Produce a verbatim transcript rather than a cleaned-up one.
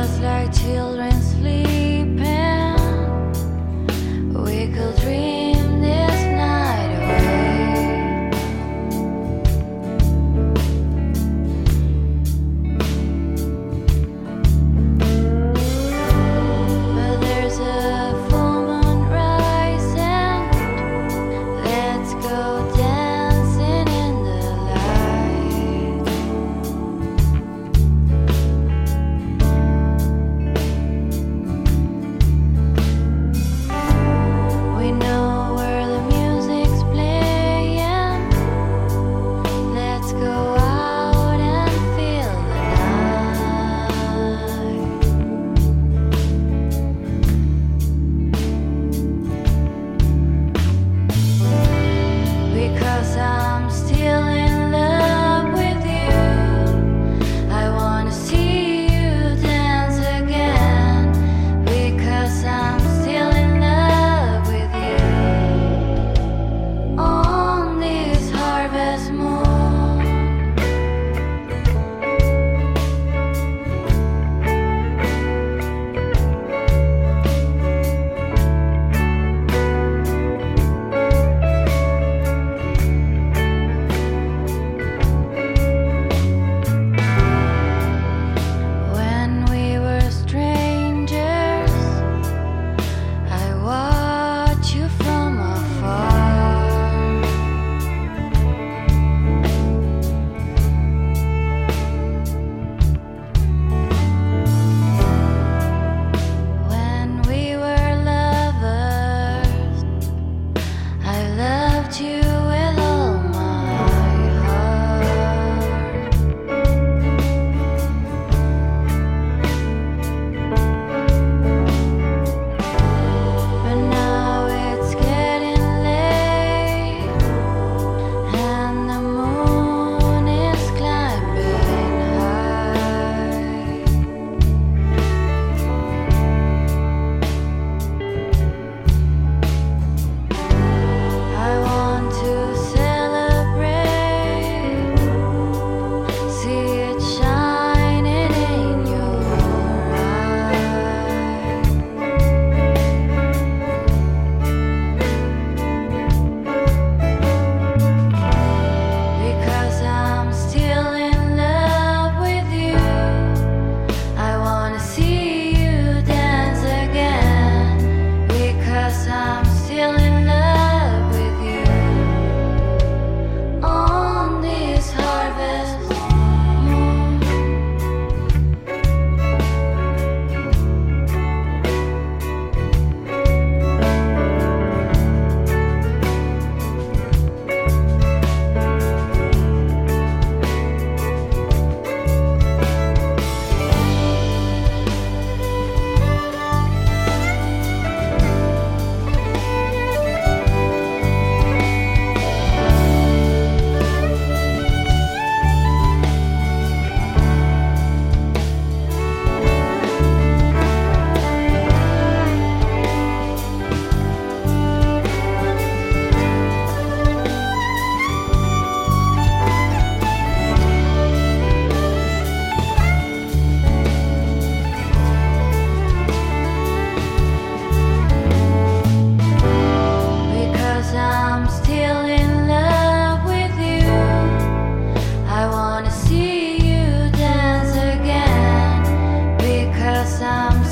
just like children sleeping, we could dream this night away. But there's a full moon rising, let's go dancing in the light. We know where the music's playing, let's go out and feel the night. Because I'm still in love with you, I wanna see you dance again. Because I'm still in love with you on this harvest moon. When we were strangers, I watched you from afar. When we were lovers, I loved you with all my heart. But now it's getting late, and the moon is climbing high. I want to celebrate, see it shining in your eyes. Because I'm still in love with you, I wanna see you dance again. Because I'm still in love with you on this harvest moon. Because I'm still in love with you, I wanna see you dance again. Because I'm